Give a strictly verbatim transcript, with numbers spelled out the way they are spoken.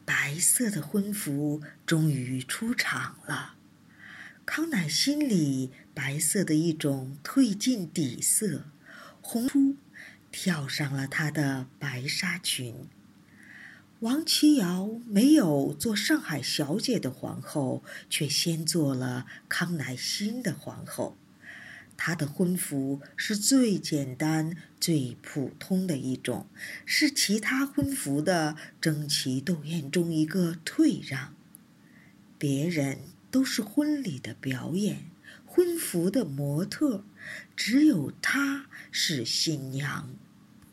白色的婚服终于出场了。康乃馨里白色的一种褪尽底色，红出跳上了她的白纱裙。王琦瑶没有做上海小姐的皇后，却先做了康乃馨的皇后。她的婚服是最简单最普通的一种，是其他婚服的争奇斗艳中一个退让。别人都是婚礼的表演，婚服的模特，只有她是新娘。